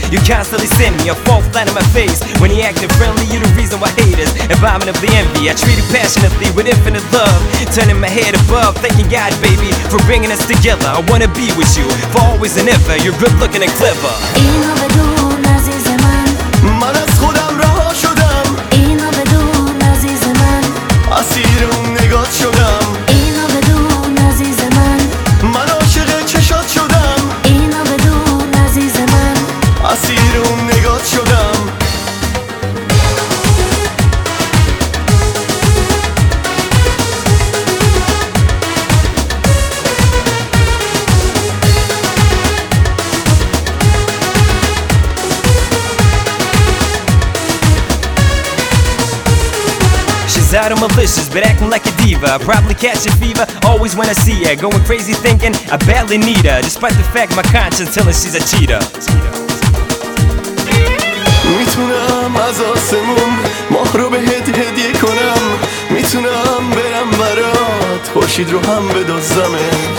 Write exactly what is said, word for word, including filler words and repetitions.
You constantly send me, I fall flat on my face. When he acting friendly, you the reason why haters abominably envy. I treat you passionately with infinite love, turning my head above, thanking God, baby, for bringing us together. I wanna be with you, for always and ever. You're good looking and clever. اینو بدون عزیز من، من از خودم رها شدم. اینو بدون عزیز من، اسیر اون نگات شدم. اینو بدون عزیز من، من عاشق چشات شدم. اینو بدون عزیز من، اسیر اون نگات شدم. She's out of malicious, but acting like a diva. I probably catch a fever, always when I see her. Going crazy thinking I badly need her, despite the fact my conscience telling she's a cheater. میتونم از آسمون ماه رو بهت هدیه کنم. میتونم برم برات خورشید رو هم بدزدمت.